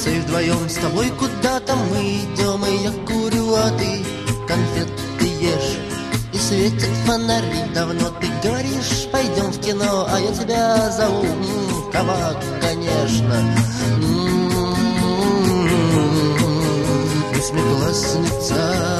улице и вдвоем с тобой куда-то мы идем, и я курю, а ты конфеты ешь. И светят фонари, давно ты говоришь, пойдем в кино, а я тебя зову, кабак, конечно. Восьмиклассница.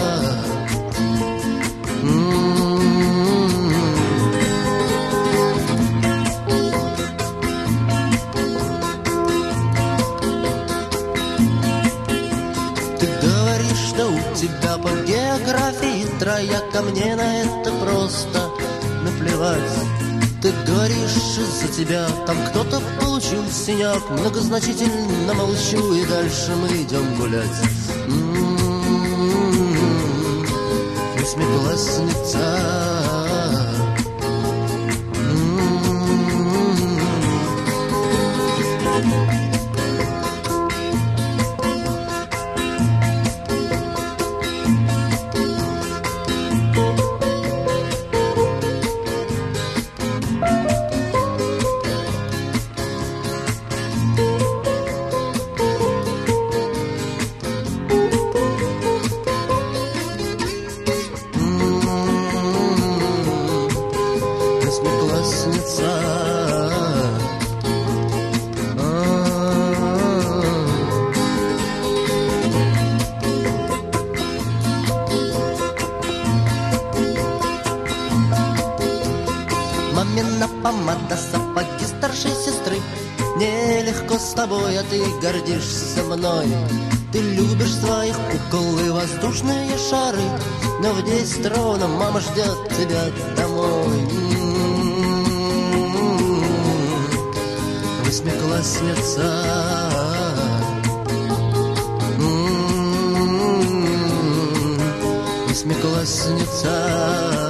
Тебя по географии трояка, мне на это просто наплевать. Ты говоришь, из-за тебя там кто-то получил синяк. Многозначительно молчу, и дальше мы идем гулять. Восьмиклассница. Мамина помада, сапоги старшей сестры. Нелегко с тобой, а ты гордишься мной. Ты любишь своих кукол и воздушные шары, но в 10 ровно мама ждет тебя домой. Восьмиклассница. Восьмиклассница.